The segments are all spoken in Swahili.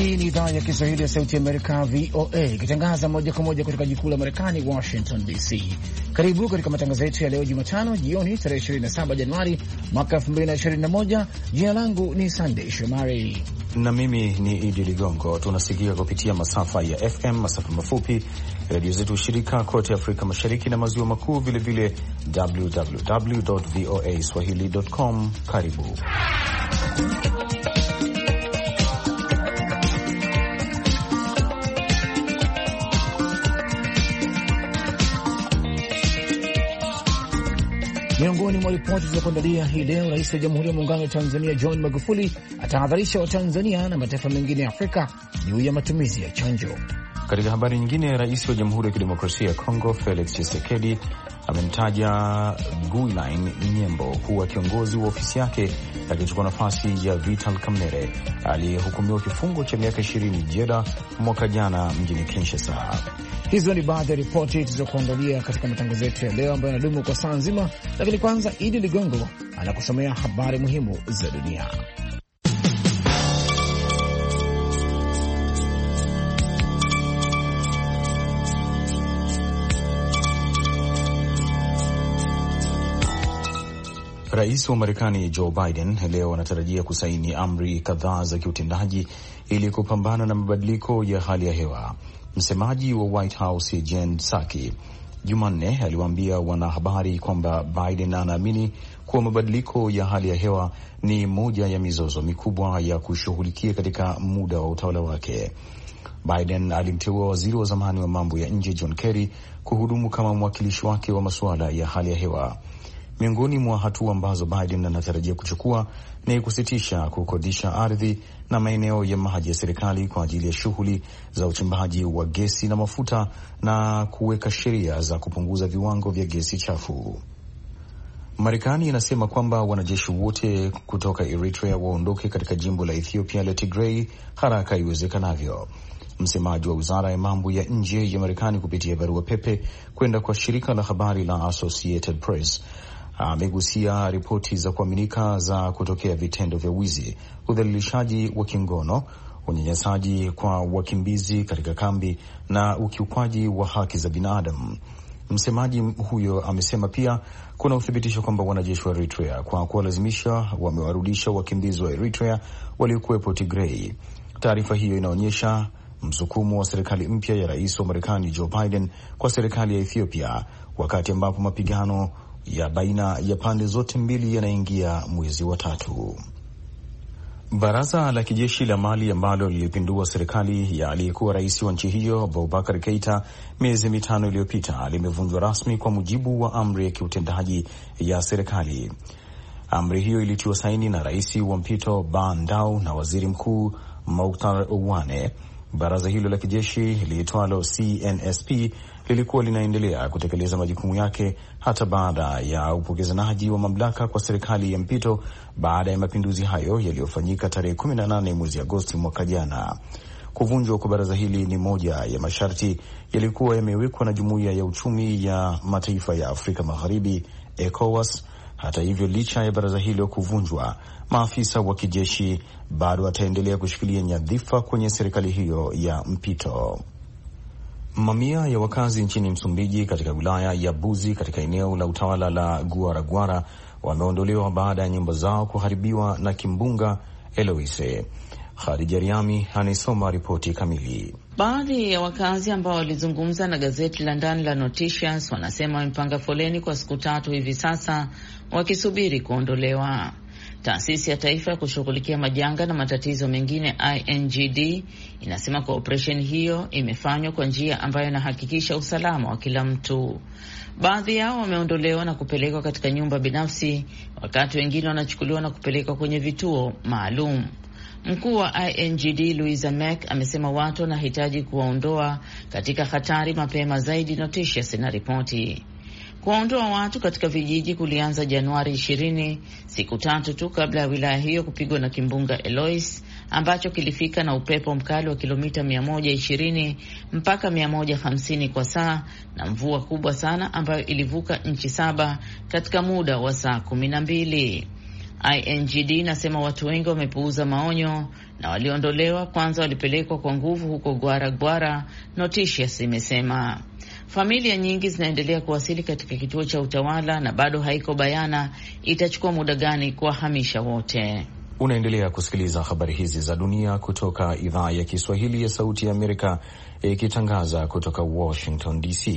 Hii ni idhaa ya Kiswahili ya Sauti ya Amerika, VOA, ikitangaza moja kwa moja kutoka jikuu la Marekani, Washington DC. Karibu katika matangazo yetu ya leo Jumatano jioni, tarehe 27 Januari mwaka 2021. Jina langu ni Sunday Shomari na mimi ni Idi Ligongo. Tunasikia kupitia masafa ya FM, masafa mafupi, redio zetu shirika kote Afrika Mashariki na Maziwa Makuu, vilevile www.voaswahili.com. Karibu. Miongoni mwa ripoti za kuandalia hii leo, Rais wa Jamhuri ya Muungano wa Tanzania John Magufuli atahadharisha Watanzania na mataifa mengine ya Afrika juu ya matumizi ya chanjo. Katika habari nyingine, Rais wa Jamhuri ya Kidemokrasia ya Kongo Felix Tshisekedi amemtaja Guilain Nyembo kuwa kiongozi wa ofisi yake, akichukua nafasi ya Vital Kamerhe aliyehukumiwa kifungo cha miaka 20 jela mwaka jana mjini Kinshasa. Hizo ni baadhi ya ripoti tulizokuandalia katika matangazo yetu ya leo ambayo yanadumu kwa saa nzima, lakini kwanza Idi Ligongo anakusomea habari muhimu za dunia. Rais wa Marekani Joe Biden leo anatarajia kusaini amri kadhaa za kiutendaji ili kupambana na mabadiliko ya hali ya hewa. Msemaji wa White House Jen Psaki Jumanne aliwaambia wanahabari kwamba Biden anaamini kuwa mabadiliko ya hali ya hewa ni moja ya mizozo mikubwa ya kushughulikia katika muda wa utawala wake. Biden alimteua waziri wa zamani wa mambo ya nje John Kerry kuhudumu kama mwakilishi wake wa masuala ya hali ya hewa. Miongoni mwa hatua ambazo Biden anatarajia kuchukua ni kusitisha kukodisha ardhi na maeneo ya maji ya serikali kwa ajili ya shughuli za uchimbaji wa gesi na mafuta na kuweka sheria za kupunguza viwango vya gesi chafu. Marekani inasema kwamba wanajeshi wote kutoka Eritrea waondoke katika jimbo la Ethiopia la Tigray haraka iwezekanavyo. Msemaji wa wizara ya mambo ya nje ya Marekani kupitia barua pepe kwenda kwa shirika la habari la Associated Press amegusia ripoti za kuaminika za kutokea vitendo vya wizi, udhalilishaji wa kingono, unyanyasaji kwa wakimbizi katika kambi na ukiukwaji wa haki za binadamu. Msemaji huyo amesema pia kuna uthibitisho kwamba wanajeshi wa Eritrea kwa kuwalazimisha wamewarudisha wakimbizi wa Eritrea waliokuwepo Tigray. Taarifa hiyo inaonyesha msukumo wa serikali mpya ya rais wa Marekani Joe Biden kwa serikali ya Ethiopia, wakati ambapo mapigano ya baina ya pande zote mbili yanaingia mwezi wa 3. Baraza la kijeshi la Mali ambalo lilipindua serikali ya aliyekuwa rais wa nchi hiyo Boubacar Keita miezi 5 iliyopita limevunjwa rasmi kwa mujibu wa amri ya kiutendaji ya serikali. Amri hiyo ilitiwa saini na rais wa mpito Ba Ndao na waziri mkuu Mokhtar Ouane. Baraza hilo la kijeshi liitwalo CNSP lilikuwa linaendelea kutekeleza majukumu yake hata baada ya upokezanaji wa mamlaka kwa serikali ya mpito baada ya mapinduzi hayo yaliyofanyika tarehe 18 mwezi Agosti mwaka jana. Kuvunjwa kwa baraza hili ni moja ya masharti yalikuwa yamewekwa na Jumuiya ya Uchumi ya Mataifa ya Afrika Magharibi, ECOWAS. Hata hivyo, licha ya baraza hilo kuvunjwa, maafisa wa kijeshi bado wataendelea kushikilia nyadhifa kwenye serikali hiyo ya mpito. Mamia ya wakazi nchini Msumbiji katika wilaya ya Buzi katika eneo la utawala la Guaraguara wameondolewa baada ya nyumba zao kuharibiwa na kimbunga Eloise. Khadija Riami anaisoma ripoti kamili. Baadhi ya wakazi ambao walizungumza na gazeti la ndani la Noticias wanasema wamepanga foleni kwa siku 3 hivi sasa wakisubiri kuondolewa. Taasisi ya Taifa ya kushughulikia majanga na matatizo mengine INGD inasema kwa operesheni hiyo imefanywa kwa njia ambayo inahakikisha usalama wa kila mtu. Baadhi yao wameondolewa na kupelekwa katika nyumba binafsi, wakati wengine wanachukuliwa na kupelekwa kwenye vituo maalum. Mkuu wa INGD Louisa Mek amesema watu wanahitaji kuwaondoa katika hatari mapema zaidi. Noticias na ripoti kuwaondoa watu katika vijiji kulianza Januari 20, siku 3 tu kabla ya wilaya hiyo kupigwa na kimbunga Eloise ambacho kilifika na upepo mkali wa kilomita 120 mpaka 150 kwa saa na mvua kubwa sana ambayo ilivuka nchi 7 katika muda wa saa 12. INGD inasema watu wengi wamepuuza maonyo na waliondolewa kwanza walipelekwa kwa nguvu huko Gwara, Noticias imesema. Familia nyingi zinaendelea kuwasili katika kituo cha utawala na bado haiko bayana itachukua muda gani kuwahamisha wote. Unaendelea kusikiliza habari hizi za dunia kutoka idhaa ya Kiswahili ya Sauti ya Amerika ikitangaza kutoka Washington DC.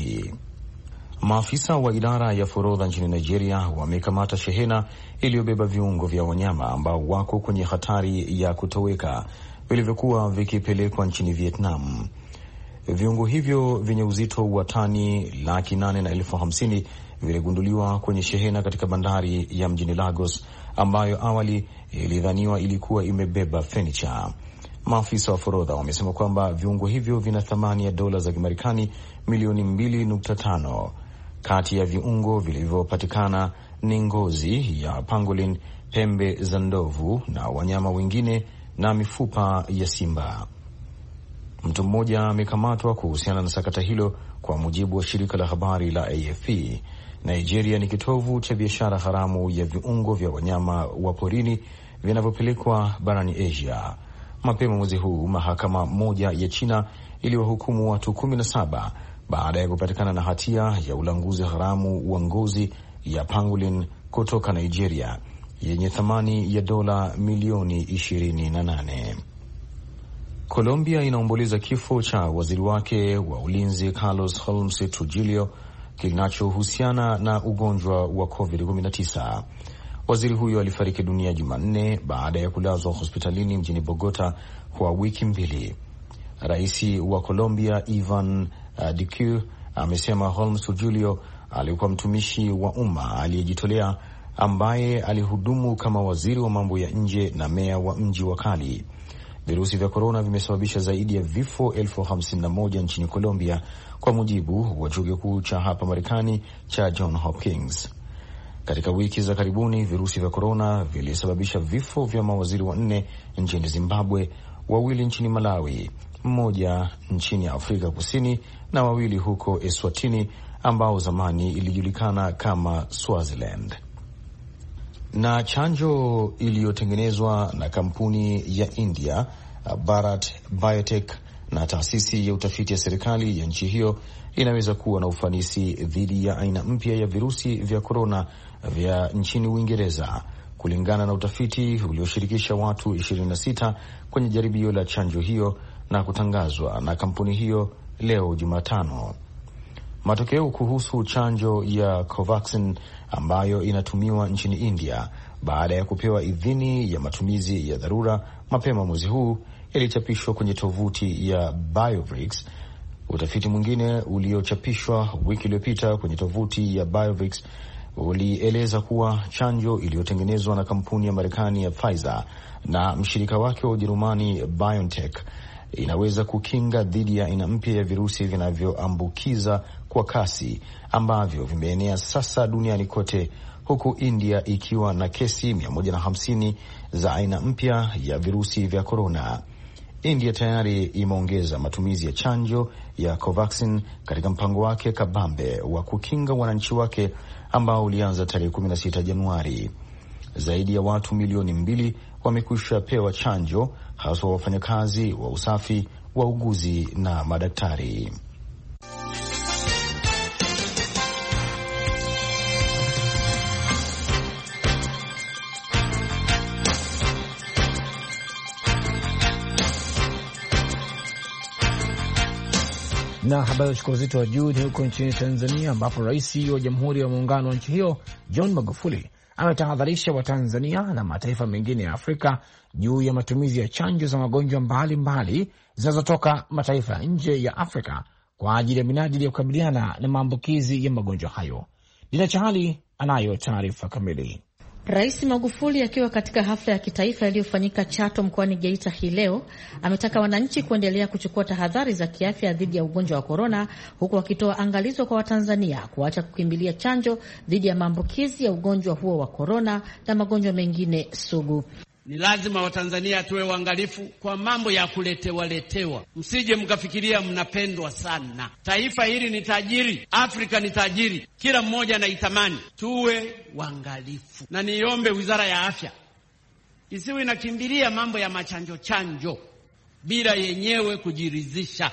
Maafisa wa idara ya forodha nchini Nigeria wamekamata shehena iliyobeba viungo vya wanyama ambao wako kwenye hatari ya kutoweka vilivyokuwa vikipelekwa nchini Vietnam. Viungo hivyo vyenye uzito wa tani 850,000 viligunduliwa kwenye shehena katika bandari ya mjini Lagos ambayo awali ilidhaniwa ilikuwa imebeba furniture. Maafisa wa forodha wamesema kwamba viungo hivyo vina thamani ya dola za Kimarekani milioni 2.5. Kati ya viungo vilivyopatikana ni ngozi ya pangolin, pembe za ndovu na wanyama wengine na mifupa ya simba. Mtu mmoja amekamatwa kuhusiana na sakata hilo, kwa mujibu wa shirika la habari la AFP. Nigeria ni kitovu cha biashara haramu ya viungo vya wanyama wa porini vinavyopelekwa barani Asia. Mapema mwezi huu, mahakama moja ya China iliwahukumu watu 17 baada ya kupatikana na hatia ya ulanguzi haramu wa ngozi ya pangolin kutoka Nigeria yenye thamani ya dola milioni 28. Colombia inaomboleza kifo cha waziri wake wa ulinzi Carlos Holmes Trujillo kinachohusiana na ugonjwa wa COVID-19. Waziri huyo alifariki dunia Jumanne baada ya kulazwa hospitalini mjini Bogota kwa wiki 2. Rais wa Colombia Ivan Duque amesema Holmes Trujillo alikuwa mtumishi wa umma aliyejitolea ambaye alihudumu kama waziri wa mambo ya nje na meya wa mji wa Cali. Virusi vya korona vimesababisha zaidi ya vifo 51,000 nchini Colombia, kwa mujibu wa chuo kikuu cha hapa Marekani cha John Hopkins. Katika wiki za karibuni, virusi vya korona vilisababisha vifo vya mawaziri 4 nchini Zimbabwe, 2 nchini Malawi, 1 nchini Afrika Kusini na 2 huko Eswatini ambao zamani ilijulikana kama Swaziland. Na chanjo iliyotengenezwa na kampuni ya India Bharat Biotech na taasisi ya utafiti ya serikali ya nchi hiyo inaweza kuwa na ufanisi dhidi ya aina mpya ya virusi vya korona vya nchini Uingereza, kulingana na utafiti ulioshirikisha watu 26 kwenye jaribio la chanjo hiyo na kutangazwa na kampuni hiyo leo Jumatano. Matokeo kuhusu chanjo ya Covaxin ambayo inatumiwa nchini India baada ya kupewa idhini ya matumizi ya dharura mapema mwezi huu yalichapishwa kwenye tovuti ya BioVix. Utafiti mwingine uliochapishwa wiki iliyopita kwenye tovuti ya BioVix ulieleza kuwa chanjo iliyotengenezwa na kampuni ya Marekani ya Pfizer na mshirika wake wa Ujerumani BioNTech inaweza kukinga dhidi ya aina mpya ya virusi vinavyoambukiza kwa kasi ambavyo vimeenea sasa duniani kote, huku India ikiwa na kesi 150 za aina mpya ya virusi vya korona. India tayari imeongeza matumizi ya chanjo ya Covaxin katika mpango wake kabambe wa kukinga wananchi wake ambao ulianza tarehe 16 Januari. Zaidi ya watu milioni 2 wamekwisha pewa chanjo, hasa wafanyakazi wa usafi, wauguzi na madaktari. Na habari ya chukua uzito wa juu ni huko nchini Tanzania, ambapo rais wa Jamhuri ya Muungano wa nchi hiyo John Magufuli ametahadharisha Watanzania na mataifa mengine ya Afrika juu ya matumizi ya chanjo za magonjwa mbalimbali zinazotoka mataifa nje ya Afrika kwa ajili ya minajili ya kukabiliana na maambukizi ya magonjwa hayo. Dina Chahali anayo taarifa kamili. Rais Magufuli akiwa katika hafla ya kitaifa iliyofanyika Chato mkoani Geita hii leo ametaka wananchi kuendelea kuchukua tahadhari za kiafya dhidi ya ugonjwa wa korona, huku akitoa angalizo kwa Watanzania kuacha kukimbilia chanjo dhidi ya maambukizi ya ugonjwa huo wa korona na magonjwa mengine sugu. Ni lazima Watanzania tuwe waangalifu kwa mambo ya kuletewa. Msije mkafikiria mnapendwa sana. Taifa hili ni tajiri, Afrika ni tajiri, kila mmoja anaitamani. Tuwe waangalifu, na niombe Wizara ya Afya isiwe inakimbilia mambo ya machanjo bila yenyewe kujiridhisha.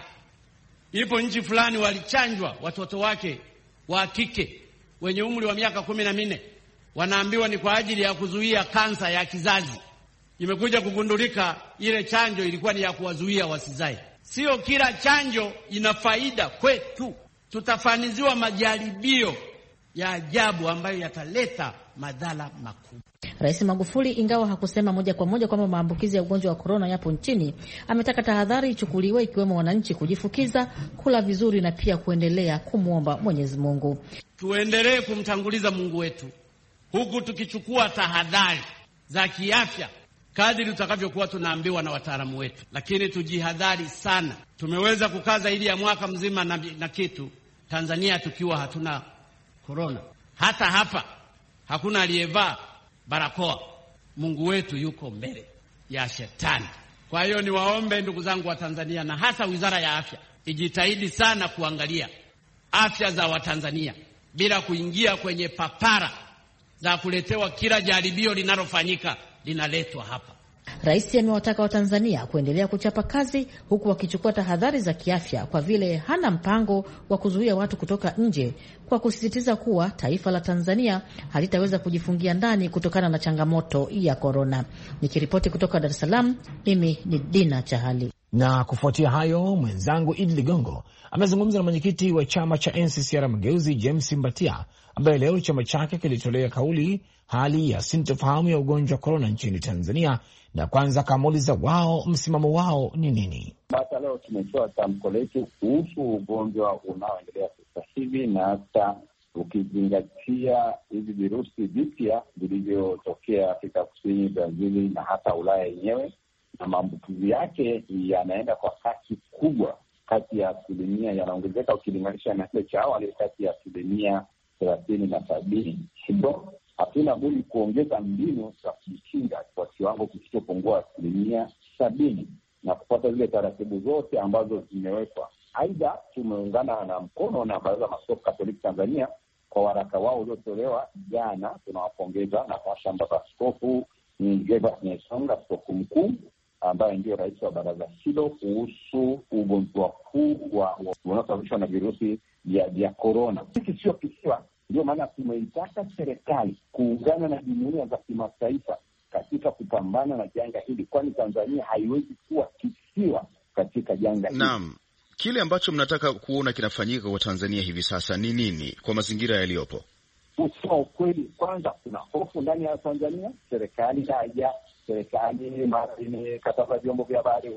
Ipo nchi fulani walichanjwa watoto wake wa kike wenye umri wa miaka 14, wanaambiwa ni kwa ajili ya kuzuia kansa ya kizazi. Imekuja kugundulika ile chanjo ilikuwa ni ya kuwazuia wasizae. Sio kila chanjo ina faida kwetu. Tutafaniziwa majaribio ya ajabu ambayo yataleta madhara makubwa. Rais Magufuli, ingawa hakusema moja kwa moja kwamba maambukizi ya ugonjwa wa korona yapo nchini, ametaka tahadhari ichukuliwe, ikiwemo wananchi kujifukiza, kula vizuri na pia kuendelea kumwomba Mwenyezi Mungu. Tuendelee kumtanguliza Mungu wetu huku tukichukua tahadhari za kiafya kadri tutakavyokuwa tunaambiwa na wataalamu wetu, lakini tujihadhari sana. Tumeweza kukaa zaidi ya mwaka mzima na kitu Tanzania tukiwa hatuna korona. Hata hapa hakuna aliyevaa barakoa. Mungu wetu yuko mbele ya shetani. Kwa hiyo niwaombe ndugu zangu wa Tanzania, na hasa Wizara ya Afya ijitahidi sana kuangalia afya za Watanzania bila kuingia kwenye papara za kuletewa kila jaribio linalofanyika linaletwa hapa. Rais amewataka Watanzania kuendelea kuchapa kazi huku wakichukua tahadhari za kiafya, kwa vile hana mpango wa kuzuia watu kutoka nje, kwa kusisitiza kuwa taifa la Tanzania halitaweza kujifungia ndani kutokana na changamoto ya korona. Nikiripoti kutoka Dar es Salaam, mimi ni Dina Chahali. Na kufuatia hayo, mwenzangu Idi Ligongo amezungumza na mwenyekiti wa chama cha NCCR Mageuzi James Mbatia, ambaye leo chama chake kilitolea kauli hali ya sintofahamu ya ugonjwa wa korona nchini Tanzania, na kwanza kamuuliza wao msimamo wao ni nini. Basi leo tumetoa tamko letu kuhusu ugonjwa unaoendelea sasa hivi, na hata ukizingatia hivi virusi vipya vilivyotokea Afrika Kusini, Brazil na hata Ulaya yenyewe, na maambukizi yake yanaenda kwa kasi kubwa, kati ya asilimia yanaongezeka ukilinganisha na kile cha awali, kati ya 30% na 70%. Hivyo hatuna budi kuongeza mbinu za kujikinga kwa kiwango kisichopungua 70% na kupata zile taratibu zote ambazo zimewekwa. Aidha, tumeungana na mkono na Baraza la Maaskofu Katoliki Tanzania kwa waraka wao uliotolewa jana. Tunawapongeza na kuwashamba Askofu Gervas Nyaisonga, askofu mkuu ambaye ndio rais wa baraza hilo, kuhusu ugonjwa huu unaosababishwa na virusi vya korona. Hiki sio kisiwa, ndio maana tumeitaka serikali kuungana na jumuiya za kimataifa katika kupambana na janga hili, kwani Tanzania haiwezi kuwa kisiwa katika janga hili. Naam. Kile ambacho mnataka kuona kinafanyika kwa Tanzania hivi sasa ni nini kwa mazingira yaliyopo? Kusema ukweli, kwanza kuna hofu ndani ya Tanzania. Serikali mara imekataza vyombo vya habari,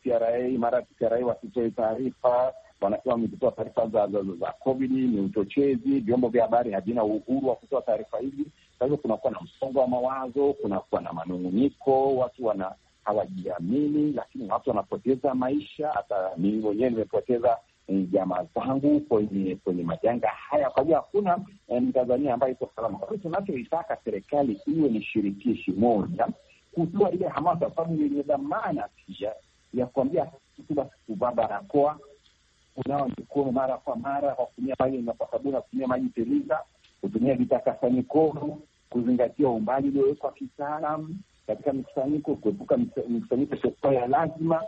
TCRA wasitoe taarifa, wanasema wametoa taarifa za COVID ni uchochezi, vyombo vya habari havina uhuru wa kutoa taarifa hizi. Kwa hivyo kunakuwa na msongo wa mawazo, kunakuwa na manunguniko, watu hawajiamini, lakini watu wanapoteza maisha. Hata mimi mwenyewe nimepoteza jamaa zangu kwenye majanga haya. Kwa hiyo hakuna Mtanzania ambaye iko salama. Kwa hiyo tunachoitaka serikali iwe ni shirikishi moja, kutoa ile hamasa, sababu yenye dhamana pia ya kuambia mtu basi kuvaa barakoa, kunawa mikono mara kwa mara kwa kutumia maji na sabuni, kutumia maji tuliza, kutumia vitakasa mikono, kuzingatia umbali uliowekwa kitaalamu katika mikusanyiko, kuepuka mikusanyiko isiyo ya lazima,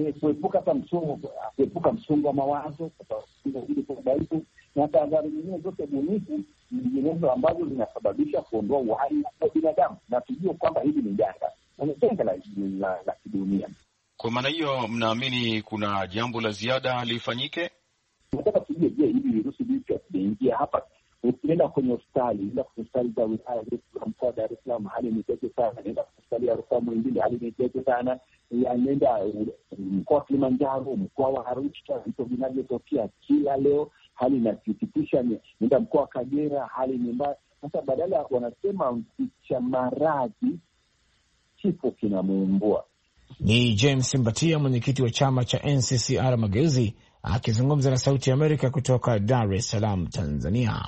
kuepuka msongo wa mawazo na tahadhari nyingine zote bunifu nyinginezo ambazo zinasababisha kuondoa uhai wa binadamu, na tujue kwamba hili ni janga la kidunia. Kwa maana hiyo, mnaamini kuna jambo la ziada lifanyike? Nataka tujue, je, hivi virusi vipya vimeingia hapa? Ukienda kwenye hospitali za wilaya za mkoa wa Dar es Salaam, hali ni tete sana. Nenda hospitali ya rufaa Muhimbili, hali ni tete sana. Nenda mkoa wa Kilimanjaro, mkoa wa Arusha, vitu vinavyotokea kila leo, hali inasikitisha. Nenda mkoa wa Kagera, hali ni mbaya. Sasa badala ya wanasema mficha maradhi, kifo kinamuumbua. Ni James Mbatia, mwenyekiti wa chama cha NCCR Mageuzi, akizungumza na Sauti ya Amerika kutoka Dar es Salaam, Tanzania.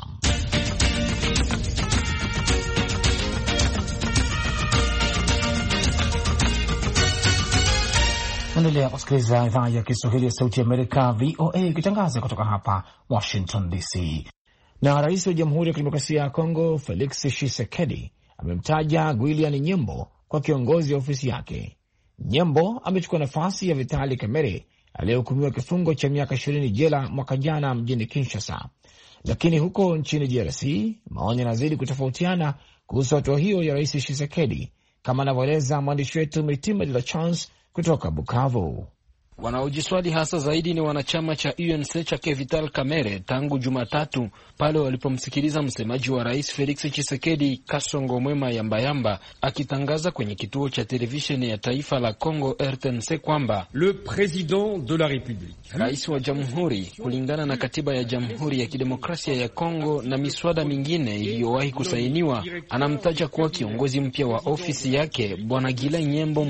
Endelea kusikiliza idhaa ya Kiswahili ya Sauti ya Amerika, VOA, ikitangaza kutoka hapa Washington DC. Na rais wa Jamhuri ya Kidemokrasia ya Kongo Felix Tshisekedi amemtaja Guilian Nyembo kwa kiongozi wa ofisi yake. Nyembo amechukua nafasi ya Vitali Kamere aliyehukumiwa kifungo cha miaka 20 jela mwaka jana mjini Kinshasa. Lakini huko nchini DRC maoni yanazidi kutofautiana kuhusu hatua hiyo ya rais Tshisekedi, kama anavyoeleza mwandishi wetu Mitima de la Chance kutoka Bukavu. Wanaojiswali hasa zaidi ni wanachama cha UNC chake Vital Kamerhe tangu Jumatatu pale walipomsikiliza msemaji wa rais Felix Tshisekedi Kasongo Mwema Yambayamba akitangaza kwenye kituo cha televisheni ya taifa la Congo RTNC kwamba le président de la République, rais wa jamhuri kulingana na katiba ya Jamhuri ya Kidemokrasia ya Kongo na miswada mingine iliyowahi kusainiwa, anamtaja kuwa kiongozi mpya wa ofisi yake Bwana Guilian Nyembo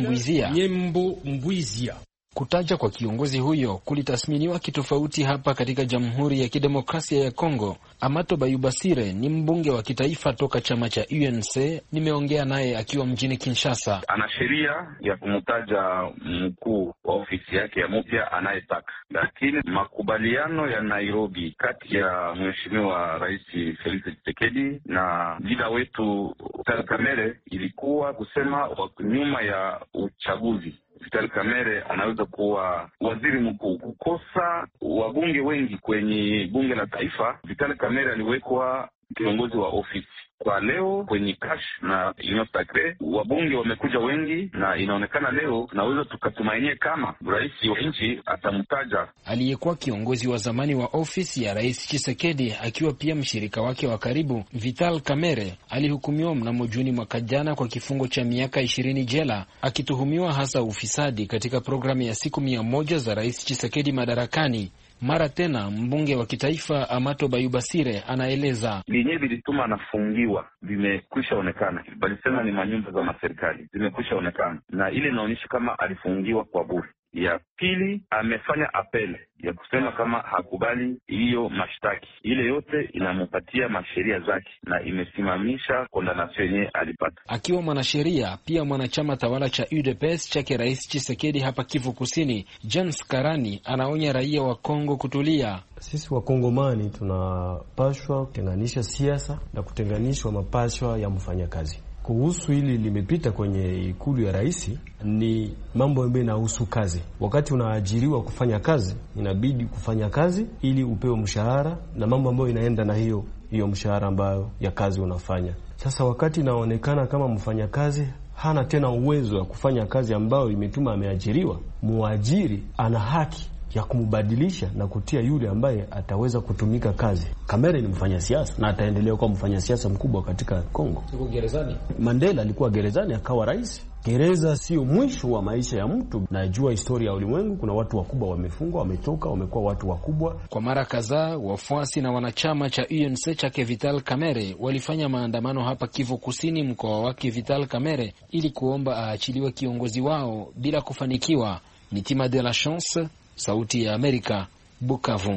Mbwizia. Kutaja kwa kiongozi huyo kulitasminiwa kitofauti hapa katika Jamhuri ya Kidemokrasia ya Kongo. Amato Bayubasire ni mbunge wa kitaifa toka chama cha UNC. Nimeongea naye akiwa mjini Kinshasa. Ana sheria ya kumtaja mkuu wa ofisi yake ya mpya anayetaka, lakini makubaliano ya Nairobi kati ya mheshimiwa rais Felix Tshisekedi na jida wetu Vital Kamerhe ilikuwa kusema nyuma ya uchaguzi Vital Kamerhe anaweza kuwa waziri mkuu. Kukosa wabunge wengi kwenye bunge la taifa, Vital Kamerhe aliwekwa kiongozi wa ofisi. Kwa leo kwenye cash na Union Sacrée wabunge wamekuja wengi, na inaonekana leo tunaweza tukatumainia kama rais wa nchi atamtaja aliyekuwa kiongozi wa zamani wa ofisi ya rais Tshisekedi, akiwa pia mshirika wake wa karibu. Vital Kamerhe alihukumiwa mnamo Juni mwaka jana kwa kifungo cha miaka 20 jela, akituhumiwa hasa ufisadi katika programu ya siku 100 za rais Tshisekedi madarakani. Mara tena mbunge wa kitaifa Amato Bayubasire anaeleza vyenyewe vilituma anafungiwa vimekwisha onekana. Balisema ni manyumba za maserikali zimekwisha onekana, na ile inaonyesha kama alifungiwa kwa bure. Ya pili, amefanya apele ya kusema kama hakubali hiyo mashtaki. Ile yote inampatia masheria zake na imesimamisha kondanasio yenyewe alipata. Akiwa mwanasheria pia mwanachama tawala cha UDPS chake rais Tshisekedi hapa Kivu Kusini, James Karani anaonya raia wa Kongo kutulia. Sisi wakongomani tunapashwa kutenganisha siasa na kutenganishwa mapashwa ya mfanyakazi. Kuhusu hili limepita kwenye ikulu ya rais, ni mambo ambayo inahusu kazi. Wakati unaajiriwa kufanya kazi, inabidi kufanya kazi ili upewe mshahara na mambo ambayo inaenda na hiyo mshahara ambayo ya kazi unafanya. Sasa wakati inaonekana kama mfanyakazi hana tena uwezo wa kufanya kazi ambayo imetuma ameajiriwa, muajiri ana haki ya kumbadilisha na kutia yule ambaye ataweza kutumika kazi. Kamerhe ni mfanya siasa na ataendelea kuwa mfanya siasa mkubwa katika Kongo. Siko gerezani. Mandela alikuwa gerezani akawa rais. Gereza sio mwisho wa maisha ya mtu. Najua historia ya ulimwengu, kuna watu wakubwa wamefungwa, wametoka, wamekuwa watu wakubwa. Kwa mara kadhaa wafuasi na wanachama cha UNC chake Vital Kamerhe walifanya maandamano hapa Kivu Kusini, mkoa wake Vital Kamerhe, ili kuomba aachiliwe kiongozi wao bila kufanikiwa. Mitima de la Chance, Sauti ya Amerika, Bukavu.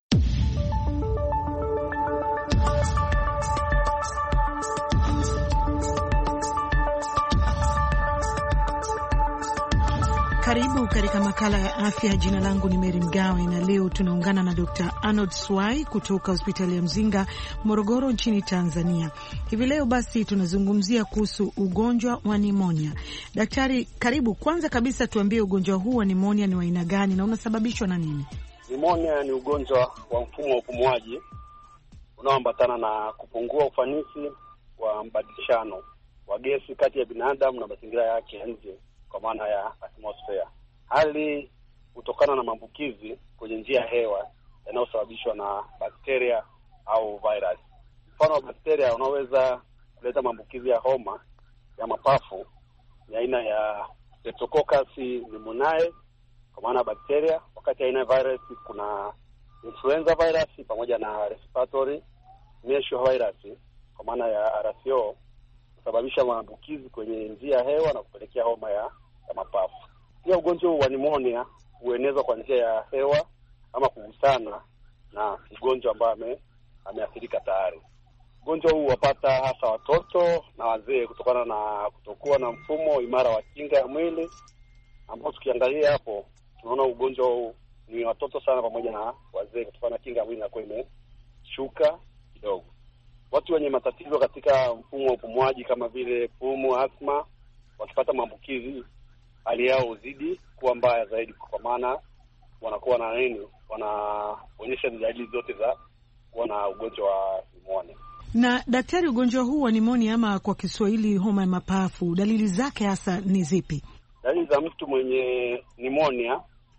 Karibu katika makala ya afya. Jina langu ni Mary Mgawe na leo tunaungana na Dr. Arnold Swai kutoka hospitali ya Mzinga, Morogoro nchini Tanzania. Hivi leo basi tunazungumzia kuhusu ugonjwa wa nimonia. Daktari, karibu. Kwanza kabisa tuambie ugonjwa huu wa nimonia ni wa aina gani na unasababishwa na nini? Nimonia ni ugonjwa wa mfumo wa upumuaji unaoambatana na kupungua ufanisi wa mbadilishano wa gesi kati ya binadamu na mazingira yake ya nje, kwa maana ya atmosphere. Hali kutokana na maambukizi kwenye njia ya hewa yanayosababishwa na bakteria au virus. Mfano wa bakteria unaweza kuleta maambukizi ya homa ya mapafu ni aina ya Streptococcus pneumoniae kwa maana bakteria, wakati aina ya virus kuna influenza virus pamoja na respiratory syncytial virus kwa maana ya RSO, kusababisha maambukizi kwenye njia ya hewa na kupelekea homa ya mapafu. Pia ugonjwa wa pneumonia huenezwa kwa njia ya hewa ama kugusana na mgonjwa ambaye ameathirika tayari. Ugonjwa huu wapata hasa watoto na wazee kutokana na kutokuwa na mfumo imara wa kinga ya mwili ambao tukiangalia hapo tunaona ugonjwa huu ni watoto sana pamoja na wazee, kutokana na kinga mwili inakuwa imeshuka kidogo. Watu wenye matatizo katika mfumo wa upumuaji kama vile pumu, asma, wakipata maambukizi hali yao uzidi kuwa mbaya zaidi, kwa maana wanakuwa na wanaonyesha dalili zote za kuwa na ugonjwa wa pneumonia. Na daktari, ugonjwa huu wa pneumonia ama kwa Kiswahili homa ya mapafu, dalili zake hasa ni zipi? Dalili za mtu mwenye pneumonia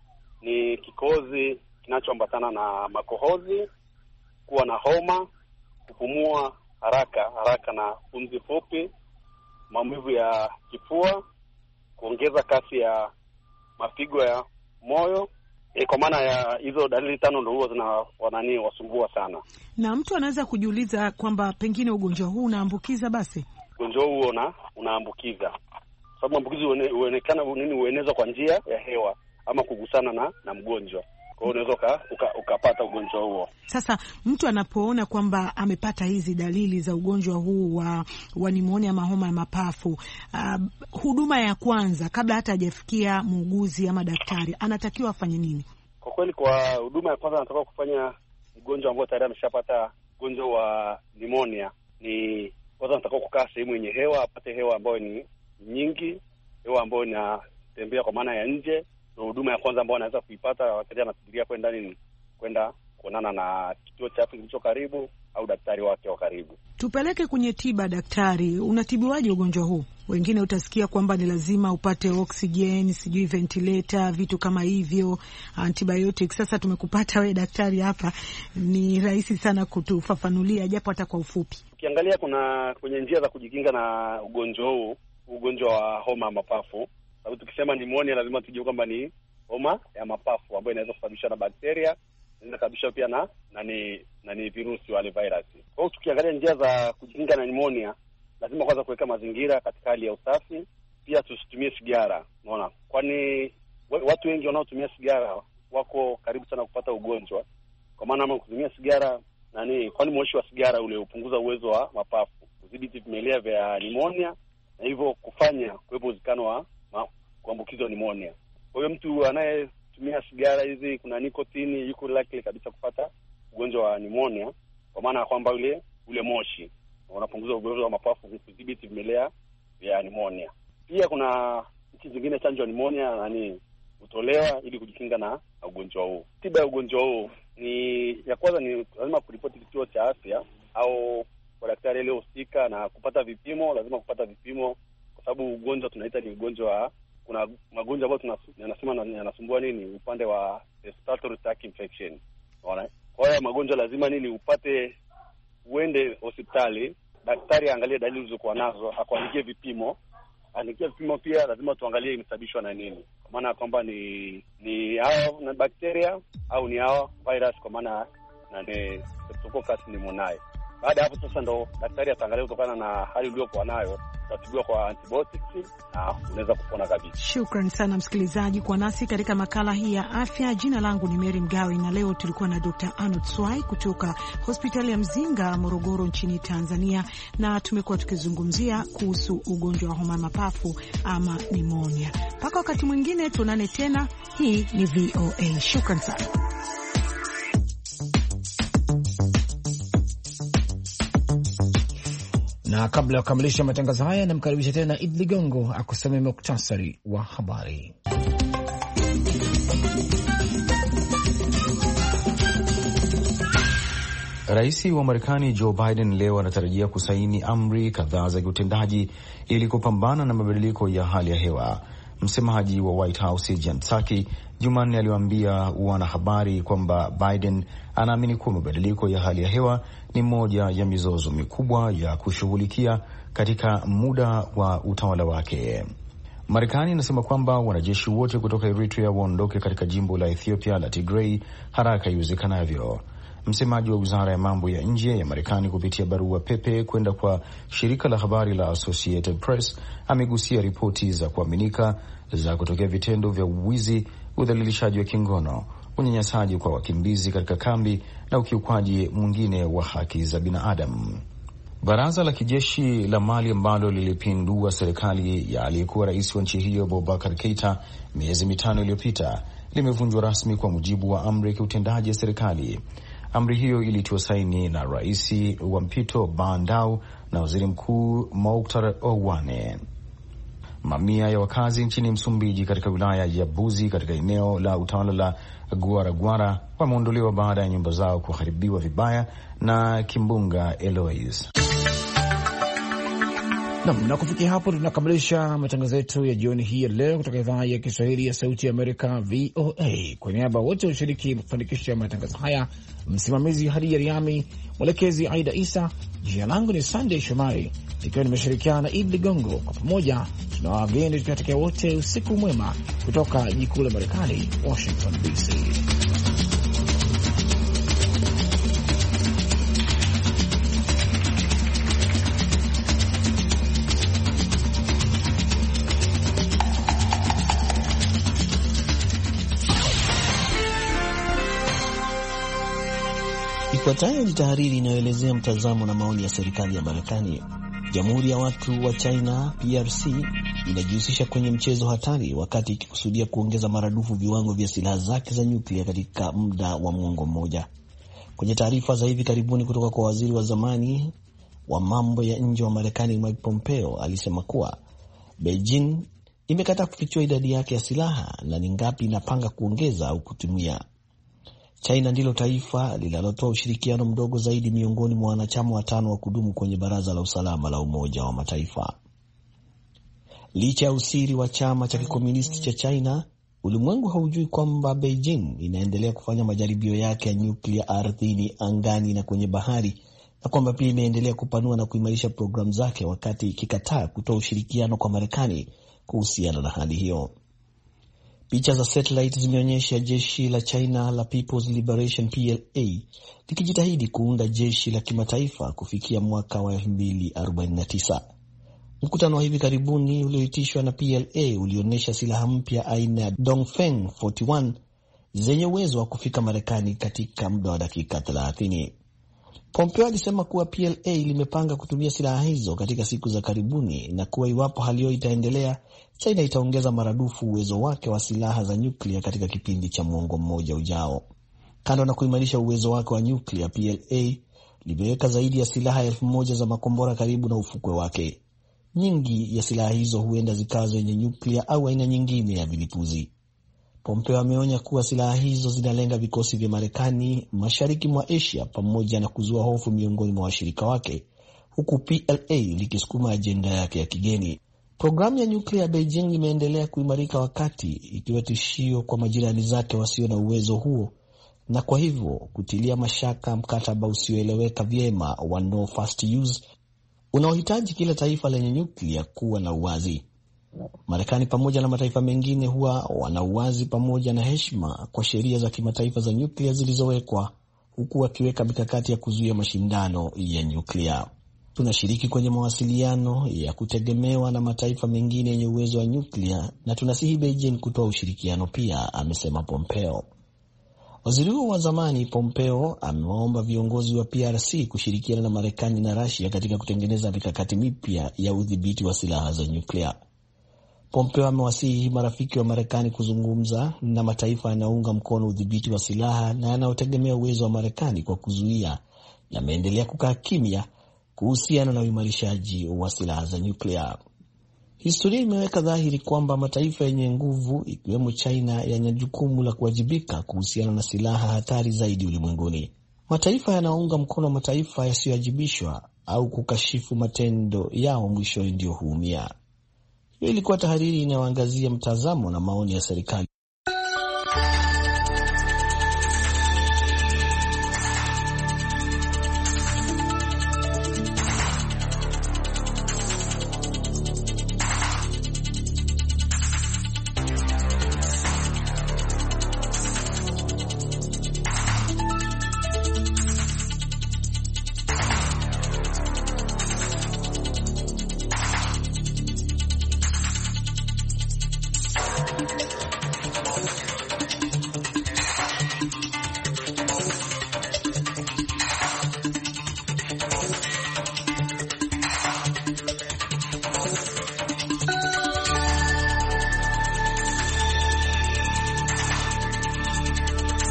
ni kikohozi kinachoambatana na makohozi, kuwa na homa, kupumua haraka na pumzi fupi, maumivu ya kifua, kuongeza kasi ya mapigo ya moyo. Kwa maana ya hizo dalili 5 ndio huwa wasumbua sana. Na mtu anaweza kujiuliza kwamba pengine ugonjwa huu unaambukiza. Basi ugonjwa huu unaambukiza, sababu maambukizi huenezwa kwa njia ya hewa ama kugusana na mgonjwa. Kwa hiyo unaweza ukapata ugonjwa huo. Sasa mtu anapoona kwamba amepata hizi dalili za ugonjwa huu wa pneumonia ama homa ya mapafu, huduma ya kwanza kabla hata hajafikia muuguzi ama daktari, anatakiwa afanye nini? Kwa kweli, kwa huduma ya kwanza anatakiwa kufanya mgonjwa ambaye tayari ameshapata ugonjwa wa pneumonia ni kwanza anatakiwa kukaa sehemu yenye hewa, apate hewa ambayo ni nyingi, hewa ambayo inatembea kwa maana ya nje. Ndio huduma ya kwanza ambayo anaweza kuipata wakati anafikiria kwenda kuonana na kituo cha afya kilicho karibu au daktari wake wa karibu. Tupeleke kwenye tiba. Daktari, unatibiwaje ugonjwa huu? Wengine utasikia kwamba ni lazima upate oxygen, sijui ventilator, vitu kama hivyo, antibiotics. Sasa tumekupata wewe daktari hapa, ni rahisi sana kutufafanulia japo hata kwa ufupi. Ukiangalia kuna kwenye njia za kujikinga na ugonjwa huu, ugonjwa wa homa ya mapafu. Sababu tukisema pneumonia lazima tujue kwamba ni homa ya mapafu ambayo inaweza kusababishwa na bakteria, inaweza kusababishwa pia na virusi wale virusi. Kwa hiyo tukiangalia njia za kujikinga na pneumonia, lazima kwanza kuweka mazingira katika hali ya usafi. Pia tusitumie sigara, unaona? Kwani watu wengi wanaotumia sigara wako karibu sana kupata ugonjwa. Kwa maana kama kutumia sigara kwani moshi wa sigara ule hupunguza uwezo wa mapafu kudhibiti vimelea vya pneumonia, na hivyo kufanya kuwepo uwezekano wa kuambukizwa pneumonia. Kwa hiyo mtu anayetumia sigara hizi, kuna nikotini, yuko likely kabisa kupata ugonjwa wa pneumonia, kwa maana ya kwamba ule moshi unapunguza uwezo wa mapafu kudhibiti vimelea vya pneumonia. Pia kuna nchi zingine chanjo ya pneumonia hutolewa ili kujikinga na ugonjwa huu. Tiba ya ugonjwa huu ni ya kwanza, ni lazima kuripoti kituo cha afya au kwa daktari aliyehusika na kupata vipimo. Lazima kupata vipimo kwa sababu ugonjwa tunaita ni ugonjwa, kuna magonjwa ambayo yanasema yanasumbua upande wa respiratory tract infection. Unaona? Kwa hiyo magonjwa lazima uende hospitali, daktari aangalie dalili ulizokuwa nazo, akuandikie vipimo. Anikia vipimo pia lazima tuangalie imesababishwa na nini. Kwa maana ya kwamba ni hao na bakteria au ni hao virus, kwa maana na Streptococcus pneumoniae. Baada ya hapo sasa ndo daktari ataangalia kutokana na hali uliyokuwa nayo, utatibiwa kwa antibiotics na unaweza kupona kabisa. Shukrani sana msikilizaji kwa nasi katika makala hii ya afya. Jina langu ni Mary Mgawe na leo tulikuwa na Dr. Arnold Swai kutoka hospitali ya Mzinga, Morogoro nchini Tanzania, na tumekuwa tukizungumzia kuhusu ugonjwa wa homa mapafu ama pneumonia. Mpaka wakati mwingine tuonane tena. Hii ni VOA. Shukrani sana. Na kabla ya kukamilisha matangazo haya, namkaribisha tena Idi Ligongo akusomea muktasari wa habari. Rais wa Marekani Joe Biden leo anatarajia kusaini amri kadhaa za kiutendaji ili kupambana na mabadiliko ya hali ya hewa. Msemaji wa White House Jen Psaki Jumanne aliwaambia wanahabari kwamba Biden anaamini kuwa mabadiliko ya hali ya hewa ni moja ya mizozo mikubwa ya kushughulikia katika muda wa utawala wake. Marekani inasema kwamba wanajeshi wote kutoka Eritrea waondoke katika jimbo la Ethiopia la Tigray haraka iwezekanavyo. Msemaji wa wizara ya mambo ya nje ya Marekani kupitia barua pepe kwenda kwa shirika la habari la Associated Press amegusia ripoti za kuaminika za kutokea vitendo vya uwizi, udhalilishaji wa kingono, unyanyasaji kwa wakimbizi katika kambi na ukiukwaji mwingine wa haki za binadamu. Baraza la kijeshi la Mali ambalo lilipindua serikali ya aliyekuwa rais wa nchi hiyo Boubacar Keita miezi mitano iliyopita limevunjwa rasmi kwa mujibu wa amri ya kiutendaji ya serikali. Amri hiyo ilitiwa saini na rais wa mpito Bandau na waziri mkuu Mokhtar Owane. Mamia ya wakazi nchini Msumbiji katika wilaya ya Buzi katika eneo la utawala la Guaraguara wameondolewa baada ya nyumba zao kuharibiwa vibaya na kimbunga Eloise. Na kufikia hapo tunakamilisha matangazo yetu ya jioni hii ya leo kutoka idhaa ya Kiswahili ya Sauti ya Amerika, VOA. Kwa niaba wote washiriki kufanikisha matangazo haya, msimamizi Hadija Riami, mwelekezi Aida Isa, jina langu ni Sunday Shomari ikiwa nimeshirikiana na Idi Ligongo. Kwa pamoja tunawageni tukiwatakia wote usiku mwema kutoka jikuu la Marekani, Washington DC. Ifuatayo ni tahariri inayoelezea mtazamo na maoni ya serikali ya Marekani. Jamhuri ya Watu wa China PRC inajihusisha kwenye mchezo hatari wakati ikikusudia kuongeza maradufu viwango vya silaha zake za nyuklia katika muda wa muongo mmoja. Kwenye taarifa za hivi karibuni kutoka kwa waziri wa zamani wa mambo ya nje wa Marekani Mike Pompeo alisema kuwa Beijing imekataa kufichua idadi yake ya silaha na ni ngapi inapanga kuongeza au kutumia. China ndilo taifa linalotoa ushirikiano mdogo zaidi miongoni mwa wanachama watano wa kudumu kwenye Baraza la Usalama la Umoja wa Mataifa. Licha ya usiri wa chama cha kikomunisti cha China, ulimwengu haujui kwamba Beijing inaendelea kufanya majaribio yake ya nyuklia ardhini, angani na kwenye bahari, na kwamba pia imeendelea kupanua na kuimarisha programu zake wakati ikikataa kutoa ushirikiano kwa Marekani kuhusiana na hali hiyo. Picha za satellite zimeonyesha jeshi la China la People's Liberation PLA likijitahidi kuunda jeshi la kimataifa kufikia mwaka wa 2049. Mkutano wa hivi karibuni ulioitishwa na PLA ulionyesha silaha mpya aina ya Dongfeng 41 zenye uwezo wa kufika Marekani katika muda wa dakika 30. Pompeo alisema kuwa PLA limepanga kutumia silaha hizo katika siku za karibuni na kuwa iwapo hali hiyo itaendelea, China itaongeza maradufu uwezo wake wa silaha za nyuklia katika kipindi cha muongo mmoja ujao. Kando na kuimarisha uwezo wake wa nyuklia, PLA limeweka zaidi ya silaha 1,000 za makombora karibu na ufukwe wake. Nyingi ya silaha hizo huenda zikawa zenye nyuklia au aina nyingine ya vilipuzi. Pompeo ameonya kuwa silaha hizo zinalenga vikosi vya Marekani mashariki mwa Asia pamoja na kuzua hofu miongoni mwa washirika wake, huku PLA likisukuma ajenda yake ya kigeni. Programu ya nyuklia ya Beijing imeendelea kuimarika wakati ikiwa tishio kwa majirani zake wasio na uwezo huo, na kwa hivyo kutilia mashaka mkataba usioeleweka vyema wa no first use unaohitaji kila taifa lenye nyuklia kuwa na uwazi. Marekani pamoja na mataifa mengine huwa wana uwazi pamoja na heshima kwa sheria za kimataifa za nyuklia zilizowekwa, huku wakiweka mikakati ya kuzuia mashindano ya nyuklia. Tunashiriki kwenye mawasiliano ya kutegemewa na mataifa mengine yenye uwezo wa nyuklia na tunasihi Beijing kutoa ushirikiano pia, amesema Pompeo. Waziri huo wa zamani Pompeo amewaomba viongozi wa PRC kushirikiana na Marekani na Russia katika kutengeneza mikakati mipya ya udhibiti wa silaha za nyuklia. Pompeo amewasihi marafiki wa Marekani kuzungumza na mataifa yanayounga mkono udhibiti wa silaha na yanayotegemea uwezo wa Marekani kwa kuzuia yameendelea kukaa kimya kuhusiana na uimarishaji wa silaha za nyuklia. Historia imeweka dhahiri kwamba mataifa yenye nguvu ikiwemo China yana jukumu la kuwajibika kuhusiana na silaha hatari zaidi ulimwenguni. Mataifa yanaunga mkono mataifa yasiyowajibishwa au kukashifu matendo yao mwisho ndio huumia. Hiyo ilikuwa tahariri inayoangazia mtazamo na maoni ya serikali